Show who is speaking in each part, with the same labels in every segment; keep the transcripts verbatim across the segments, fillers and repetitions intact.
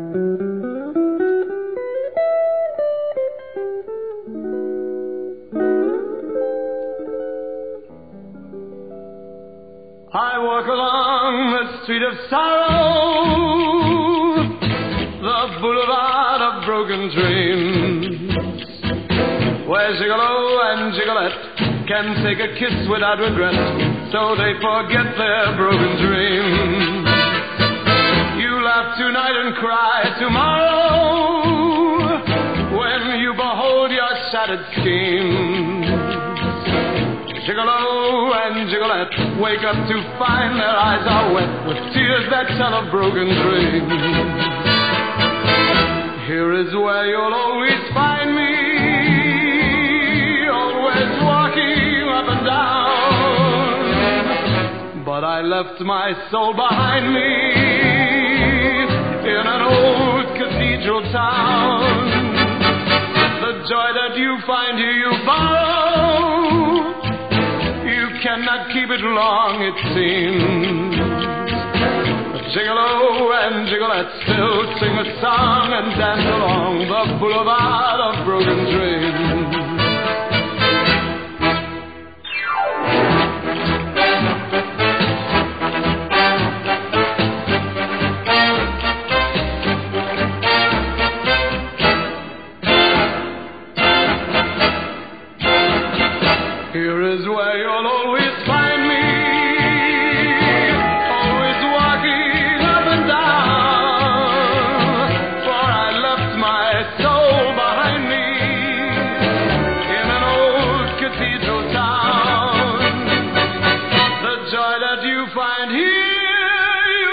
Speaker 1: I walk along the street of sorrow, the boulevard of broken dreams, where Gigolo and Gigolette can take a kiss without regret, so they forget their broken dreams. You laugh tonight and cry tomorrow when you behold your shattered schemes. Gigolo and Gigolette wake up to find their eyes are wet with tears that tell of broken dreams. Here is where you'll always find me, always walking up and down. But I left my soul behind me in an old cathedral town. The joy that you find here you borrow, cannot keep it long, it seems. But Gigolo and Gigolette still sing a song and dance along the boulevard of broken dreams. Here is where you'll always find me, always walking up and down, for I left my soul behind me in an old cathedral town. The joy that you find here you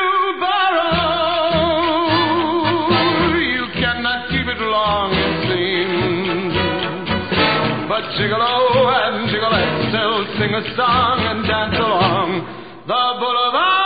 Speaker 1: borrow, you cannot keep it long, it seems. But Gigolo and Gigolette still sing a song and dance along the boulevard